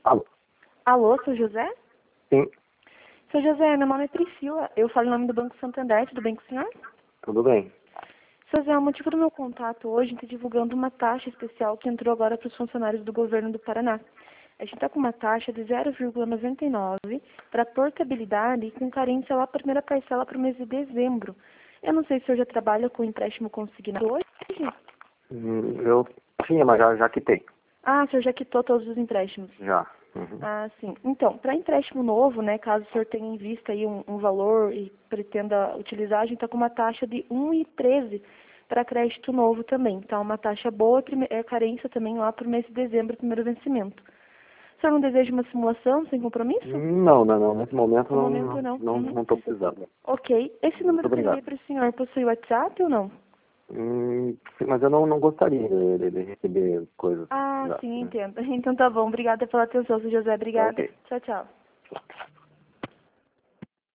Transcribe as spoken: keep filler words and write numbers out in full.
Alô? Alô, seu José? Sim, Seu José, meu nome é Priscila. Eu falo em nome do Banco Santander. Tudo bem com o senhor? tudo bem. Seu José, o motivo do meu contato hoje é estar divulgando uma taxa especial que entrou agora para os funcionários do governo do Paraná. A gente está com uma taxa de zero vírgula noventa e nove para portabilidade e com carência lá para a primeira parcela para o mês de dezembro. Eu não sei se o senhor já trabalha com empréstimo consignado hoje. Hum, Eu tinha, mas já, já quitei. Ah, o senhor já quitou todos os empréstimos. Já. Uhum. Ah, sim. Então, para empréstimo novo, né, caso o senhor tenha em vista aí um, um valor e pretenda utilizar, a gente está com uma taxa de um vírgula treze para crédito novo também. Então, uma taxa boa, prime- é carência também lá para o mês de dezembro, primeiro vencimento. O senhor não deseja uma simulação sem compromisso? Não, não, não. Nesse momento No não momento, não não. não, Uhum. não estou precisando. Ok. Esse Muito número que eu liguei obrigado. para o senhor possui WhatsApp ou não? Hum, sim, mas eu não, não gostaria de, de- de receber coisas Ah, já. sim, Né? entendo. Então tá bom. Obrigada pela atenção, seu José. Tá Obrigada. ok. Tchau, tchau.